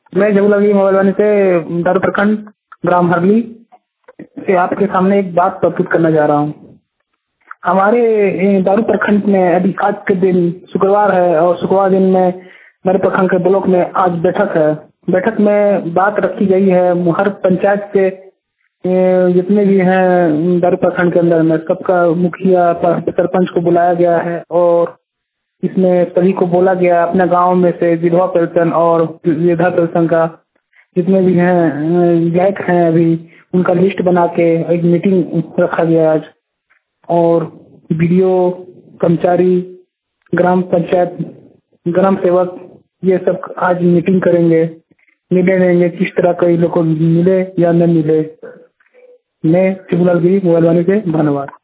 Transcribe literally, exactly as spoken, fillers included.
मैं जबुलागी मोबाइल से दारू प्रखंड ग्राम हरली से आपके सामने एक बात प्रस्तुत करना जा रहा हूँ। हमारे दारू प्रखंड में अभी आज के दिन शुक्रवार है और शुक्रवार दिन में मेरे प्रखंड के ब्लॉक में आज बैठक है। बैठक में बात रखी गई है हर पंचायत के जितने भी हैं दारू प्रखंड के अंदर में सबका मुखिया सरपंच को बुलाया गया है और इसमें सभी को बोला गया अपने गांव में से विधवा पेंशन और वृद्धा पेंशन का जितने भी हैं गायक हैं अभी उनका लिस्ट बना के एक मीटिंग रखा गया आज और वीडियो कर्मचारी ग्राम पंचायत ग्राम सेवक ये सब आज मीटिंग करेंगे, निर्णय लेंगे किस तरह का लोग को मिले या न मिले। मैं शिवलाल गिरी मोबाइल वाले से धन्यवाद।